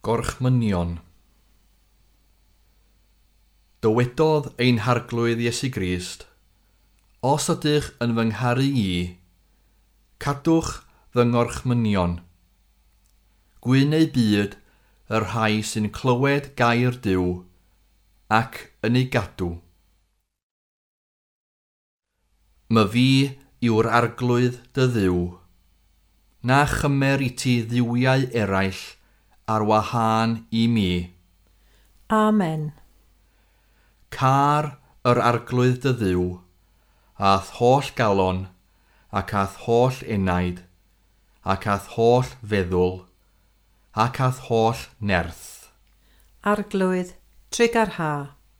Gorchmynion. Dywedodd ein harglwydd Iesu Grist, os ydych yn fy ngharu I, cadwch fy ngorchmynion. Gwyn ei byd yr rhai sy'n clywed gair Duw ac yn ei gadw. My fi yw'r arglwydd dy Dduw, na chymer I ti dduwiau eraill ar wahân I mi. Amen. Car yr arglwydd dy Dduw, ath holl galon, ac ath holl enaid, ac ath holl feddwl, ac ath holl nerth. Arglwydd, trigar ha.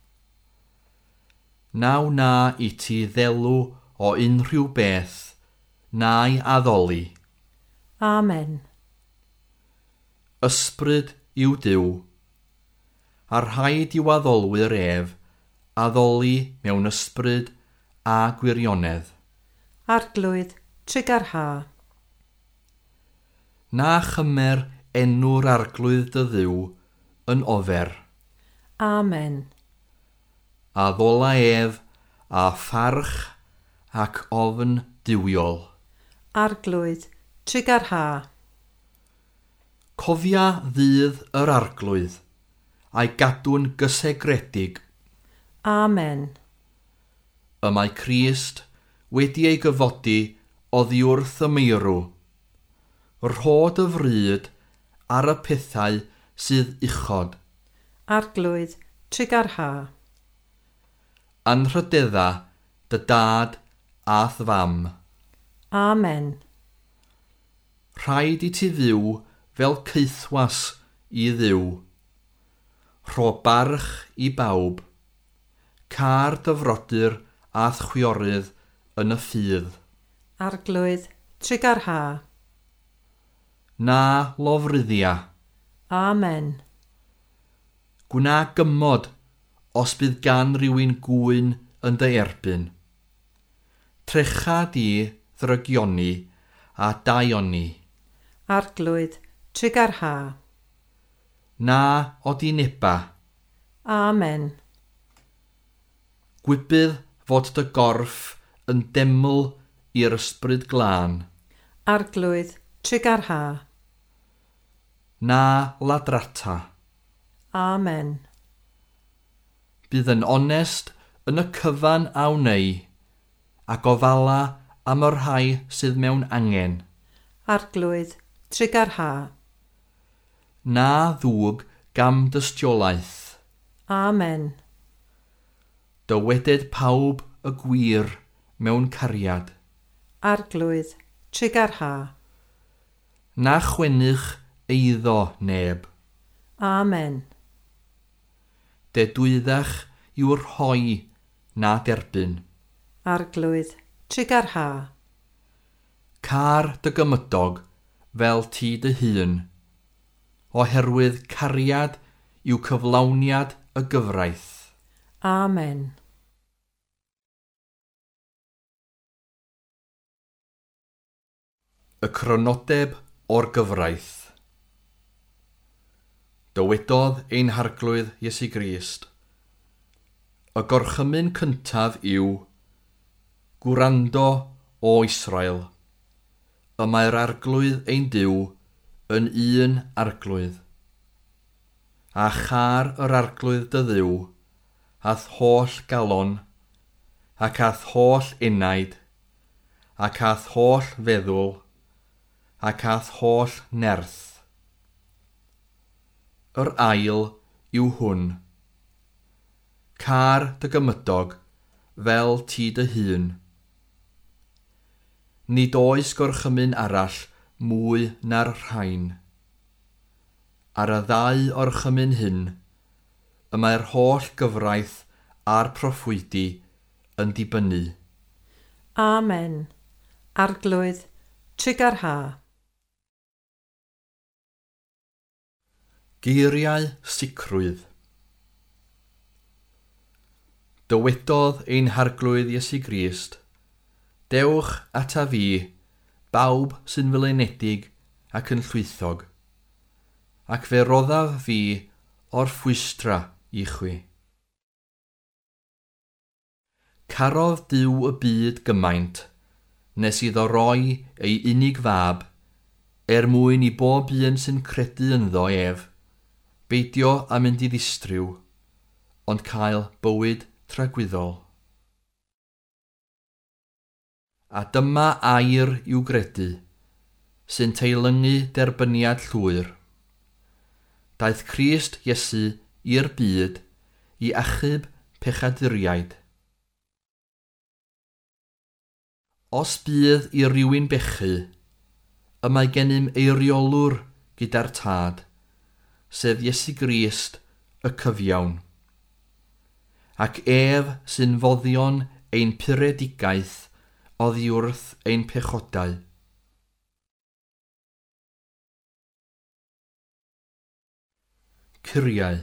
Naw na I ti ddelw o unrhyw beth, na'i addoli. Amen. Ysbryd yw Duw. Ar rhaid yw addolwyr ef, addoli mewn ysbryd a gwirionedd. Arglwydd, trigar ha. Na chymer enw'r arglwydd dy Dduw yn ofer. Amen. Addola ef a pharch ac ofn diwiol. Arglwydd, trigar ha. Cofia ddydd yr arglwydd, a'i gadw'n gysegredig. Amen. Y mae Crist wedi ei gyfodi oddi wrth y meirw. Rhod y fryd ar y pethau sydd uchod. Arglwydd, trigar ha. Anrhydedda dy dad ath fam. Amen. Rhaid I ti fyw fel ceithwas I Dduw. Rho barch I bawb. Car dyfrodyr ath chwiorydd yn y ffydd. Arglwydd, trigar ha. Na lofryddia. Amen. Gwna gymod os bydd gan rywun gwyn yn dy erbyn. Trecha di ddrygioni a daioni. Arglwydd, trigar ha. Na odi neba. Amen. Gwybydd fod dy gorff yn deml i'r ysbryd glân. Arglwydd, trigar ha. Na ladrata. Amen. Bydd yn onest yn y cyfan a wneu, ac ofala am yr rhai sydd mewn angen. Arglwydd, trigar ha. Na ddwg gam dystiolaeth. Amen. Dyweded pawb y gwir mewn cariad. Arglwydd, trigar ha. Na chwennych eiddo neb. Amen. Dedwyddach yw'r rhoi na derbyn. Arglwydd, trigar ha. Car dy gymydog fel ti dy hun, oherwydd cariad yw cyflawniad y gyfraith. Amen. Y cronodeb o'r gyfraith. Dywedodd ein harglwydd Iesu Grist. Y gorchymyn cyntaf yw, gwrando o Israel. Y mae'r arglwydd ein Duw yn un arglwydd. A char yr arglwydd dy Dduw, ath holl galon, ac ath holl enaid, ac ath holl feddwl, ac ath holl nerth. Yr ail yw hwn. Car dy gymydog fel ti dy hun. Nid oes gorchymyn arall mwy na'r rhain. Ar y ddau orchymyn hyn, y mae'r holl gyfraith a'r proffwydi yn dibynnu. Amen. Arglwydd, trigar ha. Geiriau sicrwydd. Dywedodd ein harglwydd Iesu Grist, dewch ata fi, bawb sy'n fyleinedig ac yn llwythog, ac fe roddaf fi o'r ffwystra i chwi. Carodd Duw y byd gymaint, nes iddo roi ei unig fab, mwyn i bob un sy'n credu ynddo ef, beidio a mynd I ddistriw, ond cael bywyd tragwyddol. A dyma air i'w gredu, sy'n teilyngu derbyniad llwyr. Daeth Crist Iesu i'r byd I achub pechaduriaid. Os bydd I rywun bechu, y mae gennym eiriolwr gyda'r tad, sef Iesu Grist y cyfiawn, ac ef sy'n foddion ein puredigaeth oddi wrth ein pechodau. Cyriau.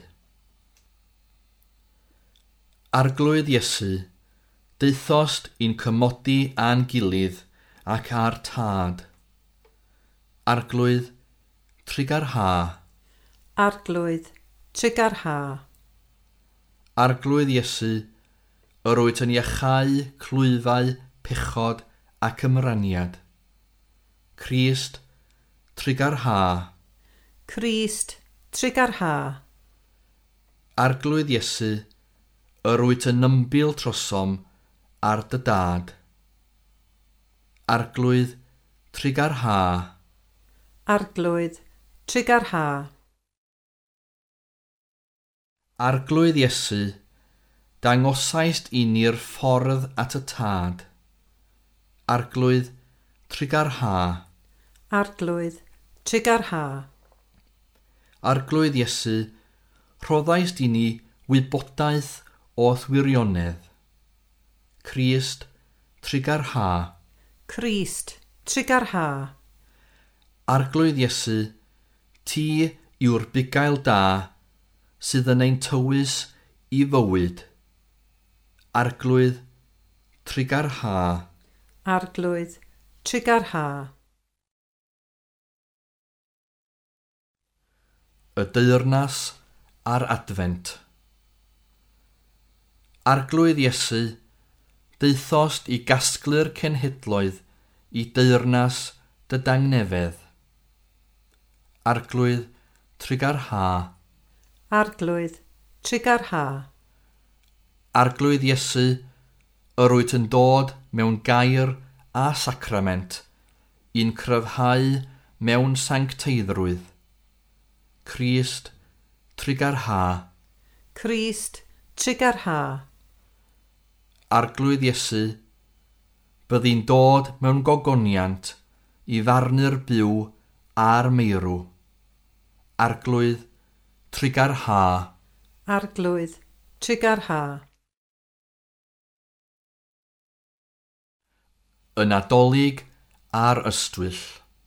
Arglwydd Iesu, deithost i'n cymodi a'n gilydd ac ar tad. Arglwydd, trigarha. Arglwydd, trigarha. Arglwydd Iesu, yr wyt yn iachau clwyfau, pechod ac ymraniad. Crist, trigarha. Crist, trigarha. Arglwydd Iesu, yr wyt yn ymbil trosom ar dy dad. Arglwydd, trigarha. Arglwydd, trigarha. Arglwydd Iesu, dangosaist I ni'r ffordd at y tad. Arglwydd, trigarha. Arglwydd, trigarha. Arglwydd Iesu, rhoddaist I ni wybodaeth o thwirionedd. Crist, trigarha. Crist, trigarha. Arglwydd Iesu, ti yw'r bugail da sydd yn ein tywys I fywyd. Arglwydd, trigarha. Arglwydd, trigarha. Y deyrnas ar adfent. Arglwydd Iesu, deithost I gasglu'r cenhedloedd I deyrnas dy dangnefedd. Arglwydd, trigarha. Arglwydd, trigarha. Arglwydd Iesu, yr wyt yn dod mewn gair a sacrament i'n cryfhau mewn sancteiddrwydd. Crist, trigarha. Crist, trigarha. Arglwydd Iesu, byddi'n dod mewn gogoniant I farnu'r byw a'r meirw. Arglwydd, trigarha. Arglwydd, trigarha. Y Nadolig a'r ystwyll.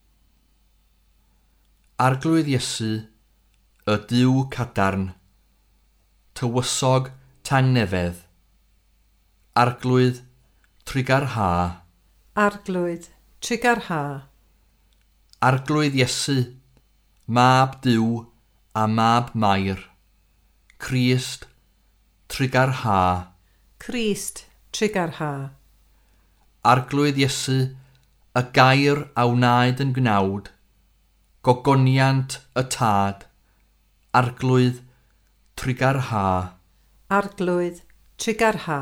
Arglwydd Iesu, y Duw cadarn, tywysog tangnefedd. Arglwydd, trigarha. Arglwydd, trigarha. Arglwydd Iesu, mab Duw a mab Mair. Crist, trigarha. Crist, trigarha. Arglwydd Iesu, y gair a wnaed yn gnawd. Gogoniant y tad. Arglwydd, trigarha. Arglwydd, trigarha.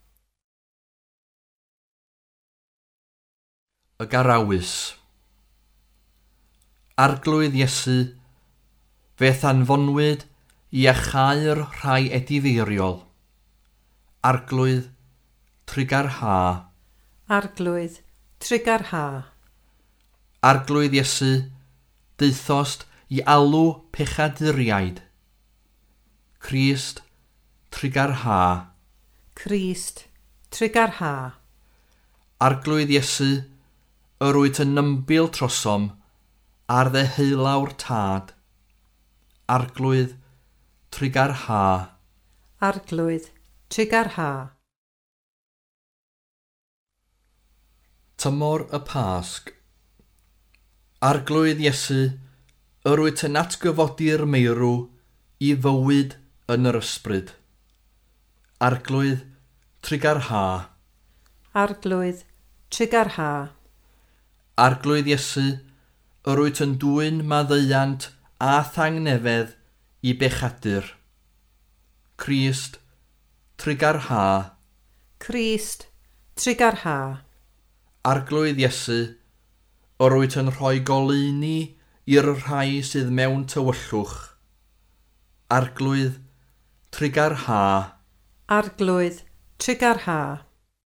Y garawys. Arglwydd Iesu, fe anfonwyd I achau'r rhai edifeiriol. Arglwydd, trigarha. Arglwydd, trigarha. Arglwydd Iesu, deithost I alw pechaduriaid. Crist, trigarha. Crist, trigarha. Arglwydd Iesu, yr wyt yn ymbil trosom ar ddeheulawr tad. Arglwydd, trigarha. Arglwydd, trigarha. Tymor y Pasg. Arglwydd Iesu, yr wyt yn atgyfodi'r meirw i fywyd yn yr ysbryd. Arglwydd trigarha. Arglwydd trigarha. Arglwydd Iesu, yr wyt yn dwyn maddeuant a thangnefedd i bechadur. Crist trigarha. Crist trigarha. Arglwydd Iesu, yr wyt yn rhoi goleuni i'r rhai sydd mewn tywyllwch. Arglwydd trigarha. Arglwydd trigarha.